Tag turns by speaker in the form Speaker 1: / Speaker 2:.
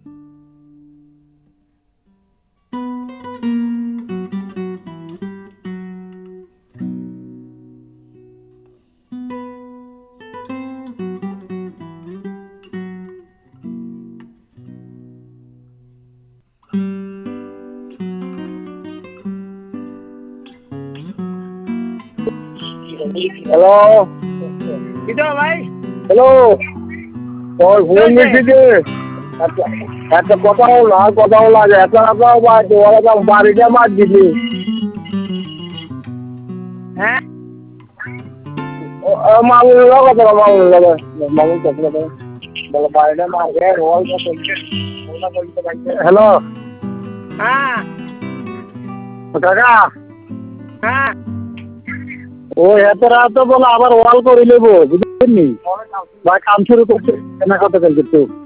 Speaker 1: Hello,
Speaker 2: কিটা ভাই?
Speaker 1: Hello, তোর ফোন দিচ্ছি। একটা কথা হলো আর কথা হলো আগে একটা কথাও বাড়ছে ওরা তো বাড়িতে মার দিবি
Speaker 2: হ্যাঁ
Speaker 1: মামুন কথা মামুন মামুন কথা বলো বাড়িতে মারবে রোল হ্যালো
Speaker 2: হ্যাঁ
Speaker 1: কাকা
Speaker 2: হ্যাঁ
Speaker 1: ওই এত রাত বলে আবার ওয়াল করে নেবো বুঝলি বা কাম শুরু করছে কেনা কথা কিন্তু